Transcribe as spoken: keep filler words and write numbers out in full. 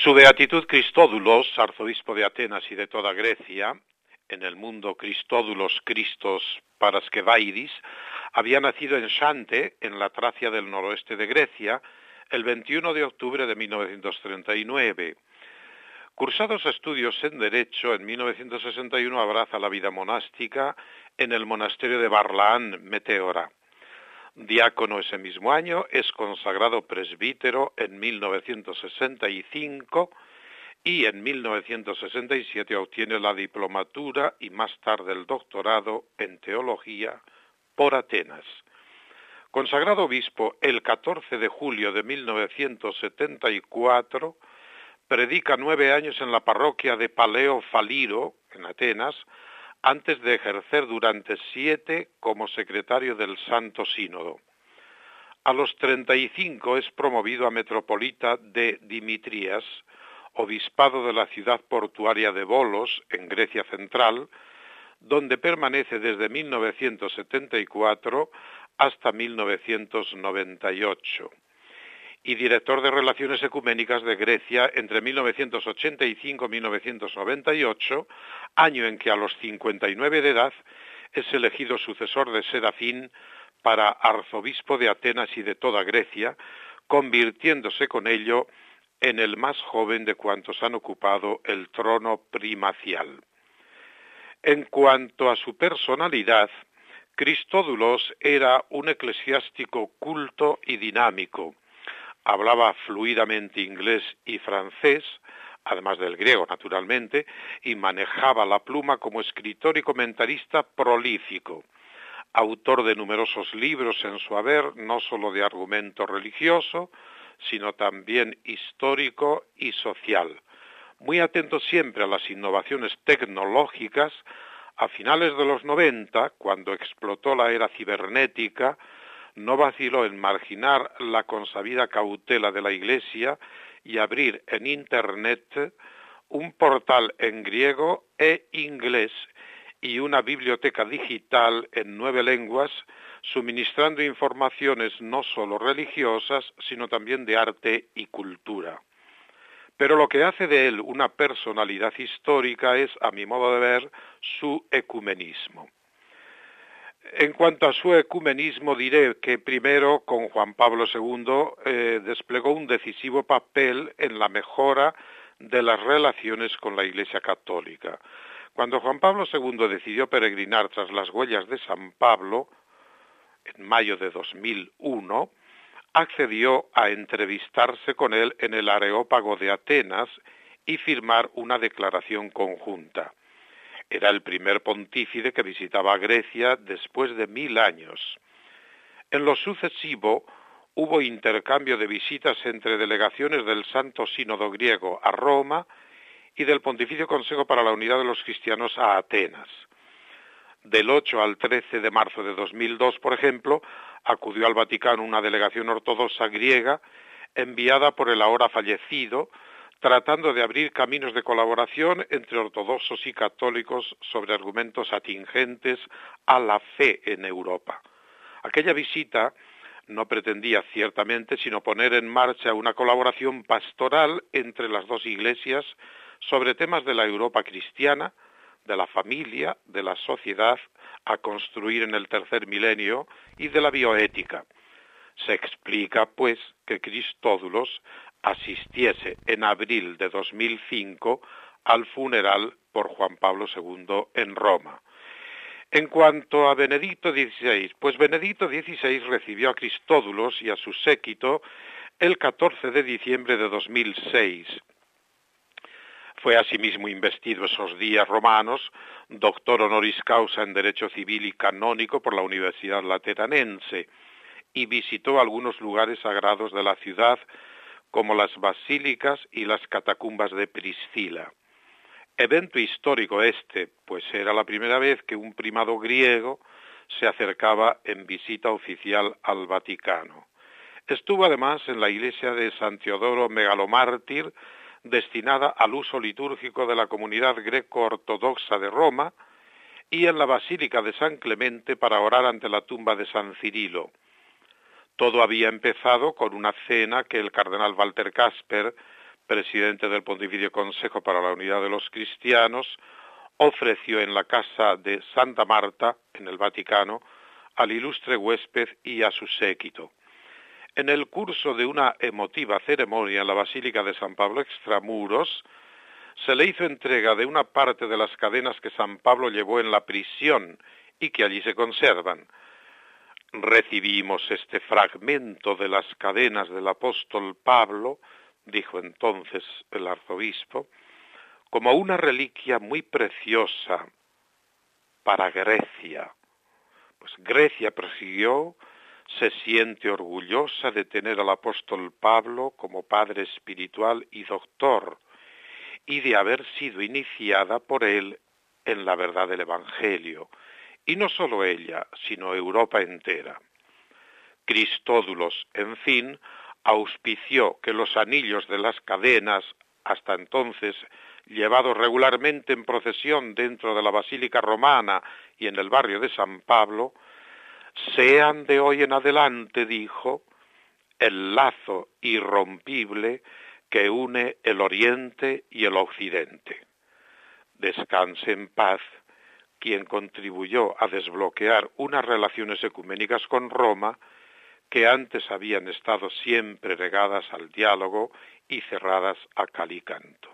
Su beatitud Cristódulos, arzobispo de Atenas y de toda Grecia, en el mundo Cristódulos Christos Paraskevaidis, había nacido en Xante, en la Tracia del noroeste de Grecia, el veintiuno de octubre de mil novecientos treinta y nueve. Cursados estudios en Derecho, en mil novecientos sesenta y uno abraza la vida monástica en el monasterio de Barlaán, Meteora. Diácono ese mismo año, es consagrado presbítero en mil novecientos sesenta y cinco y en mil novecientos sesenta y siete obtiene la diplomatura y más tarde el doctorado en teología por Atenas. Consagrado obispo el catorce de julio de mil novecientos setenta y cuatro, predica nueve años en la parroquia de Paleo Faliro, en Atenas, antes de ejercer durante siete como secretario del Santo Sínodo. A los treinta y cinco es promovido a metropolita de Dimitrías, obispado de la ciudad portuaria de Volos, en Grecia Central, donde permanece desde mil novecientos setenta y cuatro hasta mil novecientos noventa y ocho. Y director de Relaciones Ecuménicas de Grecia entre mil novecientos ochenta y cinco y mil novecientos noventa y ocho, año en que a los cincuenta y nueve de edad es elegido sucesor de Serafín para arzobispo de Atenas y de toda Grecia, convirtiéndose con ello en el más joven de cuantos han ocupado el trono primacial. En cuanto a su personalidad, Cristódulos era un eclesiástico culto y dinámico. Hablaba fluidamente inglés y francés, además del griego naturalmente, y manejaba la pluma como escritor y comentarista prolífico. Autor de numerosos libros en su haber, no solo de argumento religioso, sino también histórico y social. Muy atento siempre a las innovaciones tecnológicas, a finales de los noventa, cuando explotó la era cibernética, no vaciló en marginar la consabida cautela de la Iglesia y abrir en Internet un portal en griego e inglés y una biblioteca digital en nueve lenguas, suministrando informaciones no solo religiosas, sino también de arte y cultura. Pero lo que hace de él una personalidad histórica es, a mi modo de ver, su ecumenismo. En cuanto a su ecumenismo, diré que primero, con Juan Pablo segundo, eh, desplegó un decisivo papel en la mejora de las relaciones con la Iglesia Católica. Cuando Juan Pablo segundo decidió peregrinar tras las huellas de San Pablo, en mayo de dos mil uno, accedió a entrevistarse con él en el Areópago de Atenas y firmar una declaración conjunta. Era el primer pontífice que visitaba Grecia después de mil años. En lo sucesivo, hubo intercambio de visitas entre delegaciones del Santo Sínodo griego a Roma y del Pontificio Consejo para la Unidad de los Cristianos a Atenas. Del ocho al trece de marzo de dos mil dos, por ejemplo, acudió al Vaticano una delegación ortodoxa griega enviada por el ahora fallecido, tratando de abrir caminos de colaboración entre ortodoxos y católicos sobre argumentos atingentes a la fe en Europa. Aquella visita no pretendía ciertamente sino poner en marcha una colaboración pastoral entre las dos iglesias sobre temas de la Europa cristiana, de la familia, de la sociedad a construir en el tercer milenio y de la bioética. Se explica, pues, que Cristódulos asistiese en abril de dos mil cinco al funeral por Juan Pablo segundo en Roma. En cuanto a Benedicto dieciséis, pues Benedicto dieciséis recibió a Cristódulos y a su séquito el catorce de diciembre de dos mil seis. Fue asimismo investido esos días romanos, doctor honoris causa en Derecho Civil y Canónico por la Universidad Lateranense, y visitó algunos lugares sagrados de la ciudad, como las basílicas y las catacumbas de Priscila. Evento histórico este, pues era la primera vez que un primado griego se acercaba en visita oficial al Vaticano. Estuvo además en la iglesia de San Teodoro Megalomártir, destinada al uso litúrgico de la comunidad greco-ortodoxa de Roma, y en la Basílica de San Clemente para orar ante la tumba de San Cirilo. Todo había empezado con una cena que el cardenal Walter Kasper presidente del Pontificio Consejo para la Unidad de los Cristianos, ofreció en la casa de Santa Marta, en el Vaticano, al ilustre huésped y a su séquito. En el curso de una emotiva ceremonia en la Basílica de San Pablo Extramuros, se le hizo entrega de una parte de las cadenas que San Pablo llevó en la prisión y que allí se conservan. Recibimos este fragmento de las cadenas del apóstol Pablo, dijo entonces el arzobispo, como una reliquia muy preciosa para Grecia. Pues Grecia, prosiguió, se siente orgullosa de tener al apóstol Pablo como padre espiritual y doctor, y de haber sido iniciada por él en la verdad del Evangelio, y no solo ella, sino Europa entera. Cristódulos, en fin, auspició que los anillos de las cadenas, hasta entonces llevados regularmente en procesión dentro de la Basílica Romana y en el barrio de San Pablo, sean de hoy en adelante, dijo, el lazo irrompible que une el Oriente y el Occidente. Descanse en paz quien contribuyó a desbloquear unas relaciones ecuménicas con Roma que antes habían estado siempre negadas al diálogo y cerradas a cal y canto.